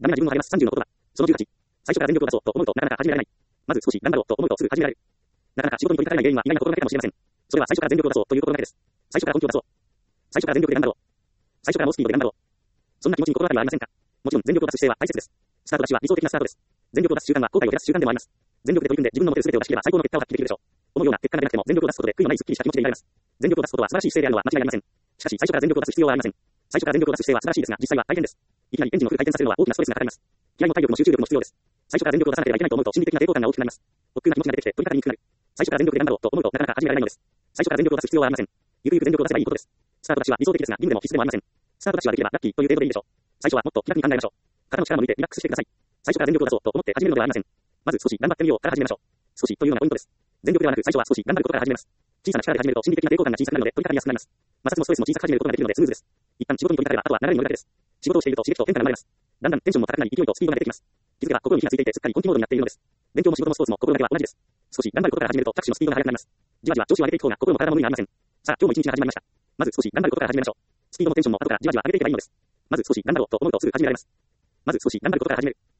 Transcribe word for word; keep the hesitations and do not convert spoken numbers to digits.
ダメな自分を励ますさんじゅうの言葉。そのじゅうはち。最初から全力を出そうと思うとなかなか始められない。まず少し頑張ろうと思うとすぐ始められる。なかなか仕事に取り掛かれない原因は意外な心がけかもしれません。それは最初から全力を出そうという心がけです。最初から本気を出そう。最初から全力で頑張ろう。最初から猛スピードで頑張ろう。そんな気持ちに心当たりはありませんか？もちろん全力を出す姿勢は大切です。スタートダッシュは理想的なスタートです。全力を出す習慣は後悔を減らす習慣でもあります。全力で取り組んで自分の持てる全てを出し切れば最高の結果を発揮できるでしょう。思うような結果が出なくても全力を出すことで悔いのないすっきりした気持ちでいられます。全力を出すことは素晴らしい姿勢であるのは間違いありません。しかし最初から全力を出す必要はありません。最初から全力を出す姿勢は素晴らしいですが実際は大変です。いきなりエンジンをフル回転させるのは大きなストレスがかかります。気合も体力も集中力も必要です。最初から全力を出さなければいけないと思うと心理的な抵抗感が大きくなります。億劫な気持ちが出てきて取り掛かりにくくなる。最初から全力で頑張ろうと思うとなかなか始められないのです。最初から全力を出す必要はありません。ゆくゆく全力を出せばいいことです。スタートダッシュは理想的ですが義務でも必須でもありません。スタートダッシュはできればラッキーという程度でいいでしょう。最初はもっと気楽に考えましょう。肩の力を抜いてリラックスしてください。最初から全力を出そうと思って始めるのではありません。まず少し頑張ってみようから始めましょう。少しというようなポイントです。全力ではなく最初は少し頑張ることから始めます。小さな力で始めると心理的な抵抗感が小さくなるので取り掛かりやすくなります。摩擦もストレスも小さく始めることができるのでスムーズです。一旦仕事に取り掛かればあとは流れに乗るだけです。仕事をしていると刺激と変化が生まれます。だんだんテンションも高くなり勢いとスピードが出てきます。気づけば心に火がついていてすっかり本気モードになっているのです。勉強も仕事もスポーツも心がけは同じです。少し頑張ることから始めると着手のスピードが速くなります。じわじわ調子を上げていく方が心も体も無理がありません。さあ今日も一日が始まりました。まず少し頑張ることから始めましょう。スピードもテンションも後からじわじわ上げていけばいいのです。まず少し頑張ろうと思うとすぐ始められます。まず少し頑張ることから始める。